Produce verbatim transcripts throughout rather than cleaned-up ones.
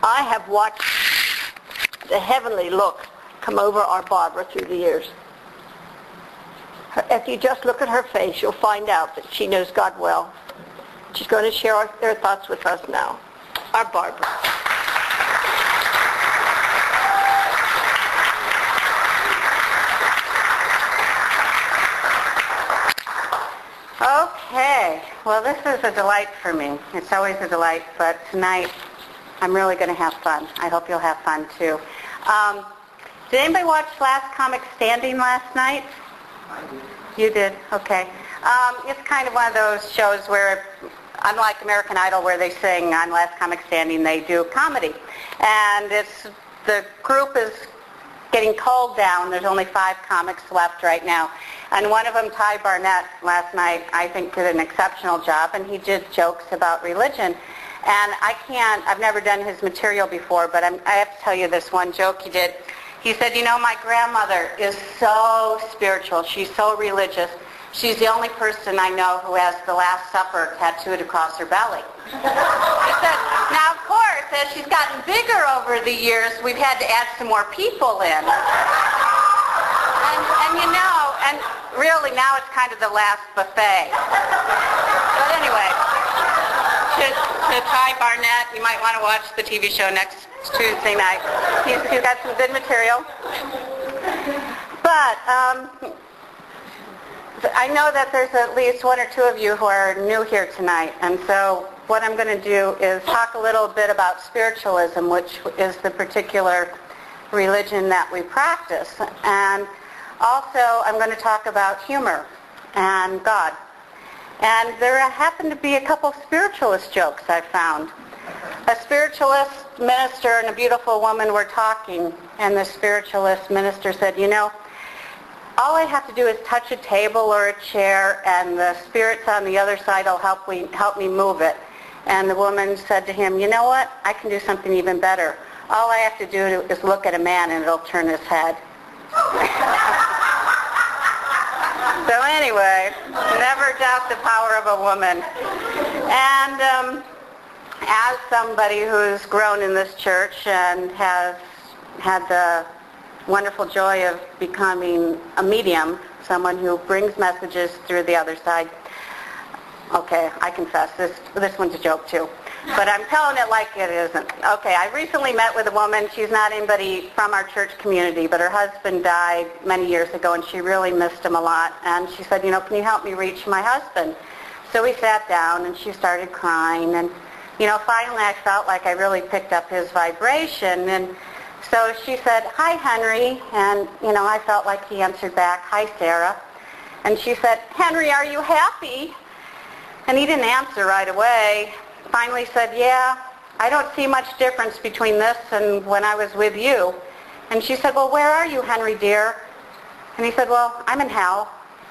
I have watched the heavenly look come over our Barbara through the years. Her, if you just look at her face, you'll find out that she knows God well. She's going to share our, their thoughts with us now. Our Barbara. Okay, well this is a delight for me. It's always a delight, but tonight I'm really going to have fun. I hope you'll have fun too. Um, did anybody watch Last Comic Standing last night? I did. You did? Okay. Um, it's kind of one of those shows where, unlike American Idol where they sing, on Last Comic Standing they do comedy. And it's the group is getting culled down. There's only five comics left right now. And one of them, Ty Barnett, last night, I think did an exceptional job, and he did jokes about religion. And I can't, I've never done his material before, but I'm, I have to tell you this one joke he did. He said, you know, my grandmother is so spiritual. She's so religious. She's the only person I know who has the Last Supper tattooed across her belly. He said, now, of course, as she's gotten bigger over the years, we've had to add some more people in. And, and you know, and really now it's kind of the last buffet. But anyway, to, to Ty Barnett, you might want to watch the T V show next Tuesday night. He's, he's got some good material. But um, I know that there's at least one or two of you who are new here tonight, and so what I'm going to do is talk a little bit about spiritualism, which is the particular religion that we practice. And also I'm going to talk about humor and God. And there happen to be a couple spiritualist jokes I found. A spiritualist minister and a beautiful woman were talking, and the spiritualist minister said, you know, all I have to do is touch a table or a chair, and the spirits on the other side will help me, help me move it. And the woman said to him, you know what? I can do something even better. All I have to do is look at a man and it'll turn his head. So anyway, never doubt the power of a woman. And um, as somebody who's grown in this church and has had the wonderful joy of becoming a medium, someone who brings messages through the other side. Okay, I confess, this this one's a joke too. But I'm telling it like it isn't. Okay, I recently met with a woman. She's not anybody from our church community, but her husband died many years ago, and she really missed him a lot. And she said, you know, can you help me reach my husband? So we sat down, and she started crying. And, you know, finally I felt like I really picked up his vibration. And so she said, hi, Henry. And, you know, I felt like he answered back, hi, Sarah. And she said, Henry, are you happy? And he didn't answer right away. Finally said, yeah, I don't see much difference between this and when I was with you. And she said, well, where are you, Henry, dear? And he said, well, I'm in hell.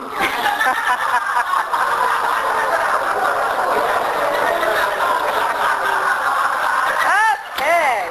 Okay.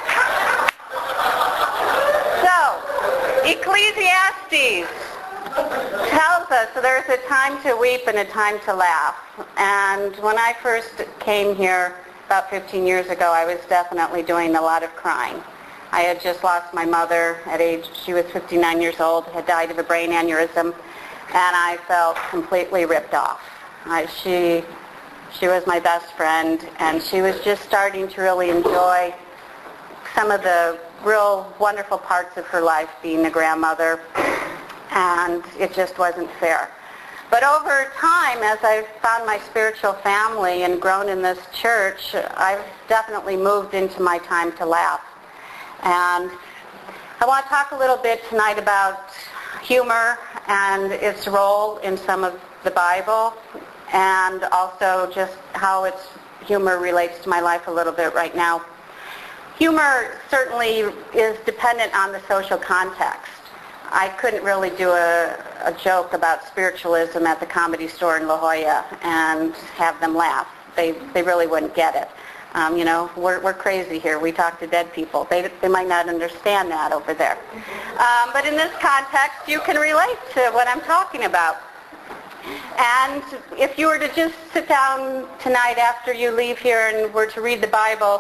So, Ecclesiastes tells us there's a time to weep and a time to laugh. And when I first came here about fifteen years ago, I was definitely doing a lot of crying. I had just lost my mother at age, she was fifty-nine years old, had died of a brain aneurysm, and I felt completely ripped off. I, she, she was my best friend, and she was just starting to really enjoy some of the real wonderful parts of her life, being a grandmother, and it just wasn't fair. But over time, as I've found my spiritual family and grown in this church, I've definitely moved into my time to laugh. And I want to talk a little bit tonight about humor and its role in some of the Bible, and also just how its humor relates to my life a little bit right now. Humor certainly is dependent on the social context. I couldn't really do a, a joke about spiritualism at the Comedy Store in La Jolla and have them laugh. They, they really wouldn't get it. Um, you know, we're, we're crazy here. We talk to dead people. They, they might not understand that over there. Um, but in this context, you can relate to what I'm talking about. And if you were to just sit down tonight after you leave here and were to read the Bible,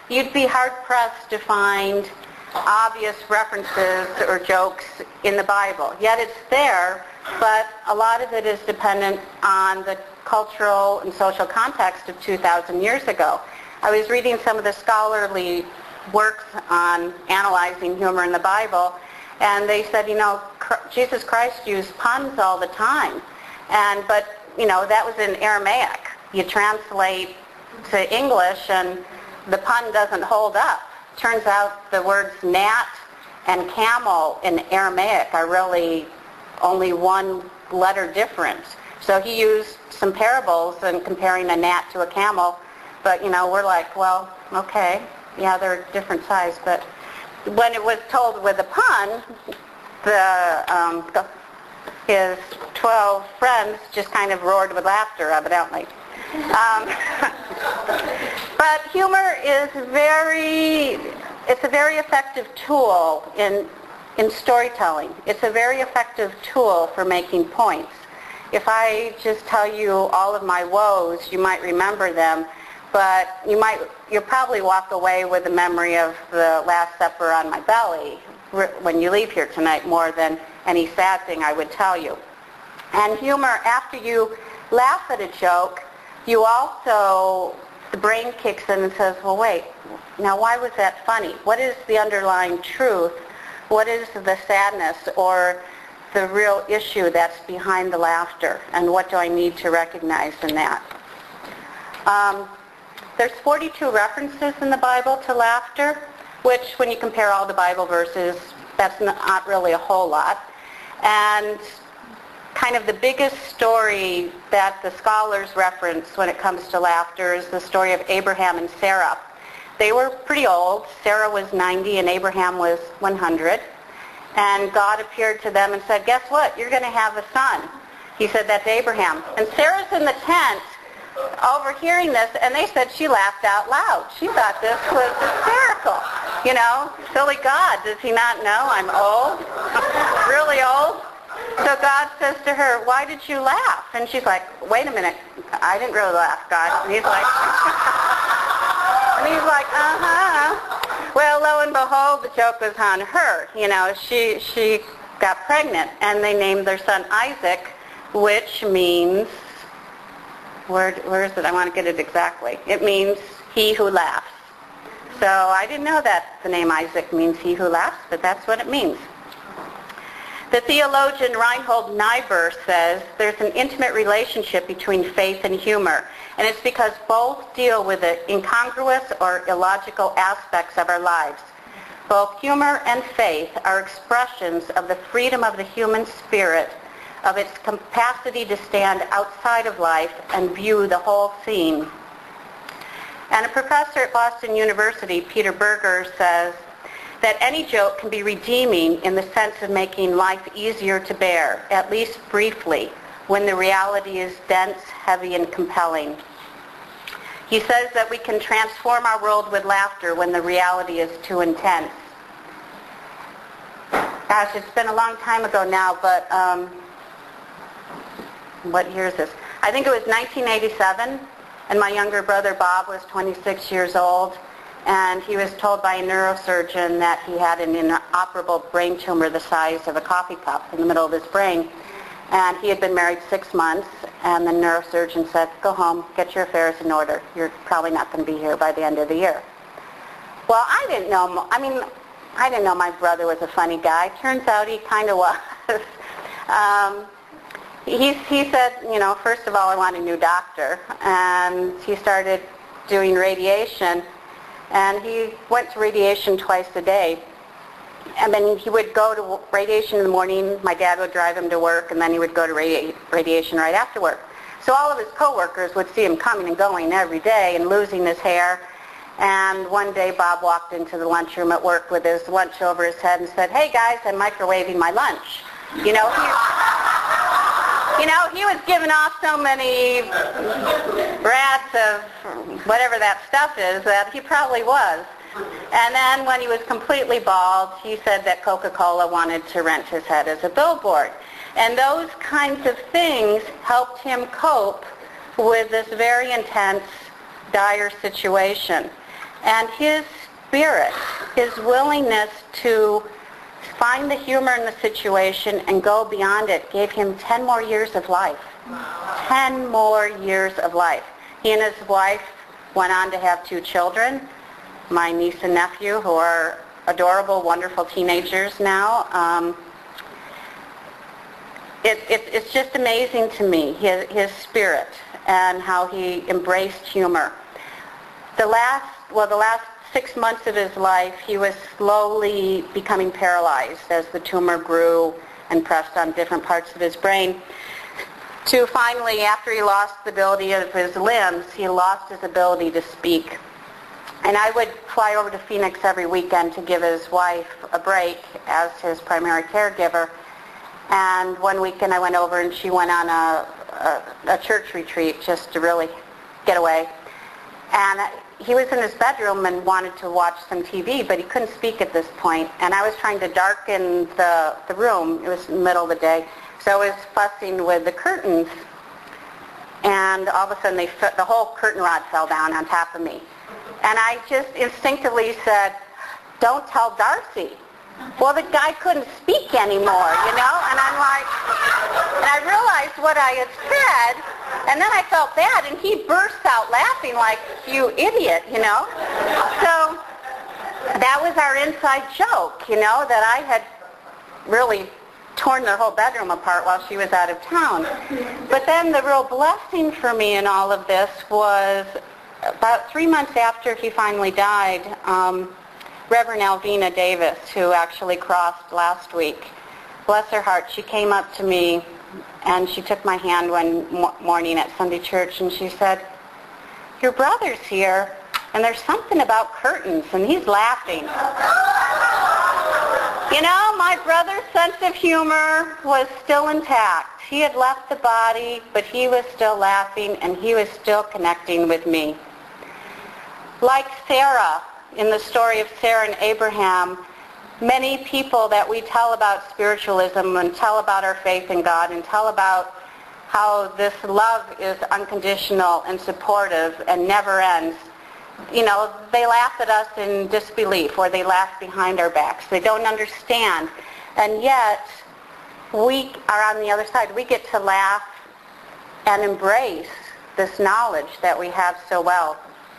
you'd be hard-pressed to find obvious references or jokes in the Bible. Yet it's there, but a lot of it is dependent on the cultural and social context of two thousand years ago. I was reading some of the scholarly works on analyzing humor in the Bible, and they said, you know, Jesus Christ used puns all the time. And, but, you know, that was in Aramaic. You translate to English and the pun doesn't hold up. Turns out the words gnat and camel in Aramaic are really only one letter difference. So he used some parables and comparing a gnat to a camel, but, you know, we're like, well, okay, yeah, they're different size, but when it was told with a pun, the um, his twelve friends just kind of roared with laughter, evidently. Um, but humor is very, it's a very effective tool in, in storytelling. It's a very effective tool for making points. If I just tell you all of my woes, you might remember them, but you might, you'll probably walk away with a memory of the Last Supper on my belly when you leave here tonight more than any sad thing I would tell you. And humor, after you laugh at a joke, you also, the brain kicks in and says, well, wait, now why was that funny? What is the underlying truth? What is the sadness or the real issue that's behind the laughter? And what do I need to recognize in that? Um, there's forty-two references in the Bible to laughter, which when you compare all the Bible verses, that's not really a whole lot. And kind of the biggest story that the scholars reference when it comes to laughter is the story of Abraham and Sarah. They were pretty old. Sarah was ninety and Abraham was one hundred. And God appeared to them and said, guess what? You're going to have a son. He said that to Abraham. And Sarah's in the tent overhearing this, and they said she laughed out loud. She thought this was hysterical. You know, silly God, does he not know I'm old? Really old? So God says to her, why did you laugh? And she's like, wait a minute, I didn't really laugh, God. And he's like, and he's like, uh-huh. Well, lo and behold, the joke was on her. You know, she, she got pregnant, and they named their son Isaac, which means, where, where is it? I want to get it exactly. It means he who laughs. So I didn't know that the name Isaac means he who laughs, but that's what it means. The theologian Reinhold Niebuhr says there's an intimate relationship between faith and humor, and it's because both deal with the incongruous or illogical aspects of our lives. Both humor and faith are expressions of the freedom of the human spirit, of its capacity to stand outside of life and view the whole scene. And a professor at Boston University, Peter Berger, says that any joke can be redeeming in the sense of making life easier to bear, at least briefly, when the reality is dense, heavy, and compelling. He says that we can transform our world with laughter when the reality is too intense. Gosh, it's been a long time ago now, but um, what year is this? I think it was nineteen eighty-seven, and my younger brother Bob was twenty-six years old. And he was told by a neurosurgeon that he had an inoperable brain tumor the size of a coffee cup in the middle of his brain. And he had been married six months, and the neurosurgeon said, go home, get your affairs in order. You're probably not going to be here by the end of the year. Well, I didn't know, I mean, I didn't know my brother was a funny guy. Turns out he kind of was. um, he, he said, you know, first of all, I want a new doctor. And he started doing radiation. And he went to radiation twice a day. And then he would go to radiation in the morning. My dad would drive him to work, and then he would go to radi- radiation right after work. So all of his coworkers would see him coming and going every day and losing his hair. And one day Bob walked into the lunchroom at work with his lunch over his head and said, hey guys, I'm microwaving my lunch. You know, he, you know, he was giving off so many rats of whatever that stuff is that he probably was. And then when he was completely bald, he said that Coca-Cola wanted to rent his head as a billboard. And those kinds of things helped him cope with this very intense, dire situation. And his spirit, his willingness to find the humor in the situation and go beyond it gave him ten more years of life. ten more years of life. He and his wife went on to have two children, my niece and nephew, who are adorable, wonderful teenagers now. Um, it, it, it's just amazing to me, his, his spirit and how he embraced humor. The last, well, the last six months of his life, he was slowly becoming paralyzed as the tumor grew and pressed on different parts of his brain. To finally, after he lost the ability of his limbs, he lost his ability to speak. And I would fly over to Phoenix every weekend to give his wife a break as his primary caregiver. And one weekend I went over and she went on a, a, a church retreat just to really get away. And he was in his bedroom and wanted to watch some T V, but he couldn't speak at this point. And I was trying to darken the, the room. It was the middle of the day. So I was fussing with the curtains. And all of a sudden, they, the whole curtain rod fell down on top of me. And I just instinctively said, "Don't tell Darcy." Well, the guy couldn't speak anymore, you know? And I'm like, and I realized what I had said, and then I felt bad, and he burst out laughing like, "You idiot," you know? So that was our inside joke, you know, that I had really torn the whole bedroom apart while she was out of town. But then the real blessing for me in all of this was about three months after he finally died, um, Reverend Alvina Davis, who actually crossed last week, bless her heart, she came up to me and she took my hand one mo- morning at Sunday church and she said, "Your brother's here and there's something about curtains," and he's laughing. You know, my brother's sense of humor was still intact. He had left the body, but he was still laughing and he was still connecting with me. Like Sarah, in the story of Sarah and Abraham, many people that we tell about spiritualism and tell about our faith in God and tell about how this love is unconditional and supportive and never ends, you know, they laugh at us in disbelief or they laugh behind our backs. They don't understand. And yet, we are on the other side. We get to laugh and embrace this knowledge that we have so well.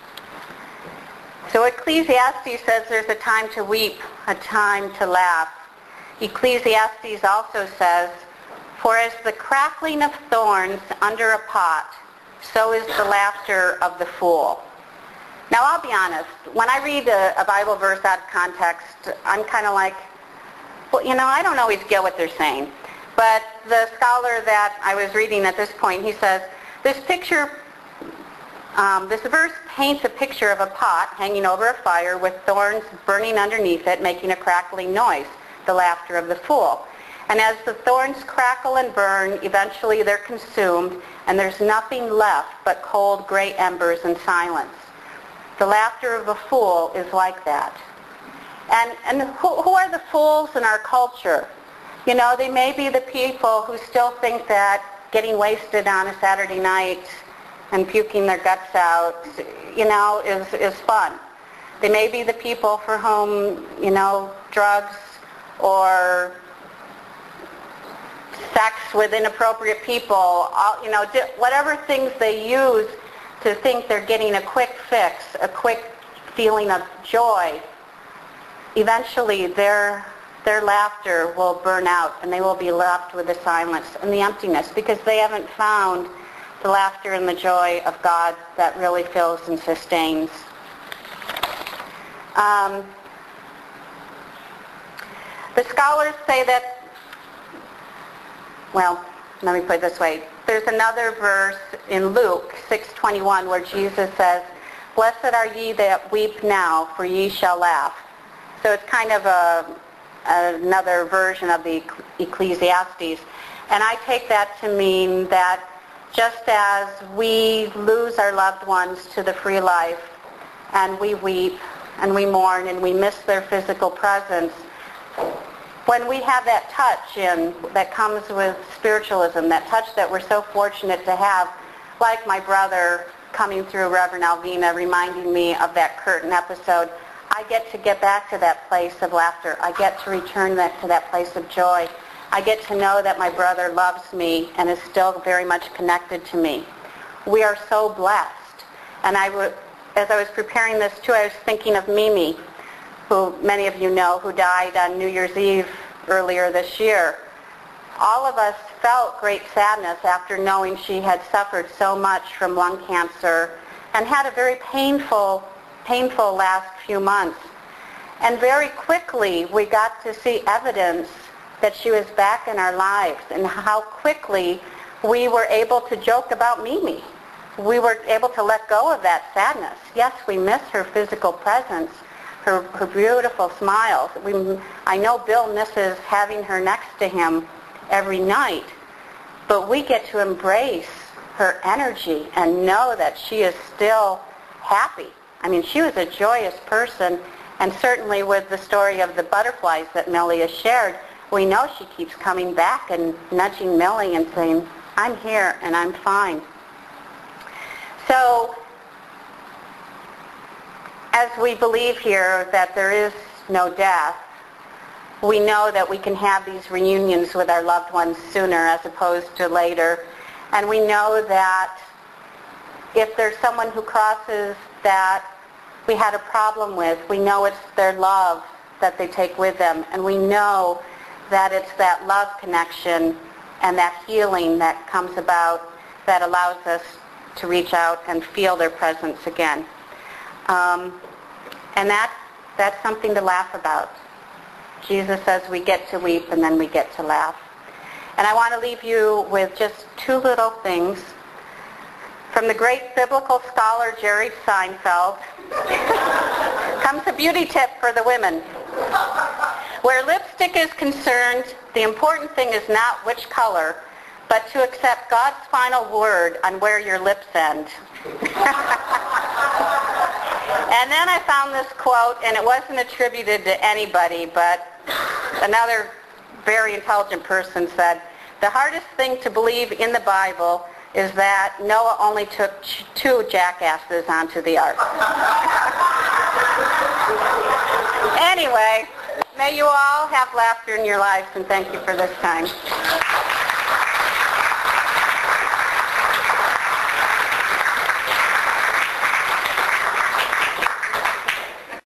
So Ecclesiastes says there's a time to weep, a time to laugh. Ecclesiastes also says, "For as the crackling of thorns under a pot, so is the laughter of the fool." Now, I'll be honest, when I read a, a Bible verse out of context, I'm kind of like, well, you know, I don't always get what they're saying. But the scholar that I was reading at this point, he says, this picture, um, this verse paints a picture of a pot hanging over a fire with thorns burning underneath it, making a crackling noise, the laughter of the fool. And as the thorns crackle and burn, eventually they're consumed, and there's nothing left but cold gray embers and silence. The laughter of a fool is like that. And, and who, who are the fools in our culture? You know, they may be the people who still think that getting wasted on a Saturday night and puking their guts out, you know, is, is fun. They may be the people for whom, you know, drugs or sex with inappropriate people, all, you know, whatever things they use to think they're getting a quick fix, a quick feeling of joy, eventually their their laughter will burn out and they will be left with the silence and the emptiness because they haven't found the laughter and the joy of God that really fills and sustains. Um, the scholars say that, well, let me put it this way. There's another verse in Luke six twenty-one where Jesus says, "Blessed are ye that weep now, for ye shall laugh." So it's kind of a, another version of the Ecclesiastes. And I take that to mean that just as we lose our loved ones to the free life, and we weep, and we mourn, and we miss their physical presence, when we have that touch in, that comes with spiritualism, that touch that we're so fortunate to have, like my brother coming through Reverend Alvina, reminding me of that curtain episode. I get to get back to that place of laughter. I get to return that to that place of joy. I get to know that my brother loves me and is still very much connected to me. We are so blessed. And I would, as I was preparing this too, I was thinking of Mimi, who many of you know, who died on New Year's Eve earlier this year. All of us felt great sadness after knowing she had suffered so much from lung cancer and had a very painful, painful last few months. And very quickly we got to see evidence that she was back in our lives, and how quickly we were able to joke about Mimi. We were able to let go of that sadness. Yes, we miss her physical presence, her, her beautiful smiles. We, I know Bill misses having her next to him every night, but we get to embrace her energy and know that she is still happy. I mean, she was a joyous person, and certainly with the story of the butterflies that Millie has shared, we know she keeps coming back and nudging Millie and saying, I'm here and I'm fine. So, as we believe here that there is no death, we know that we can have these reunions with our loved ones sooner as opposed to later. And we know that if there's someone who crosses that we had a problem with, we know it's their love that they take with them. And we know that it's that love connection and that healing that comes about that allows us to reach out and feel their presence again. Um, and that, that's something to laugh about. Jesus says we get to weep and then we get to laugh. And I want to leave you with just two little things. From the great biblical scholar Jerry Seinfeld comes a beauty tip for the women. Where lipstick is concerned, the important thing is not which color, but to accept God's final word on where your lips end. And then I found this quote, and it wasn't attributed to anybody, but another very intelligent person said, the hardest thing to believe in the Bible is that Noah only took two jackasses onto the ark. Anyway, may you all have laughter in your lives, and thank you for this time.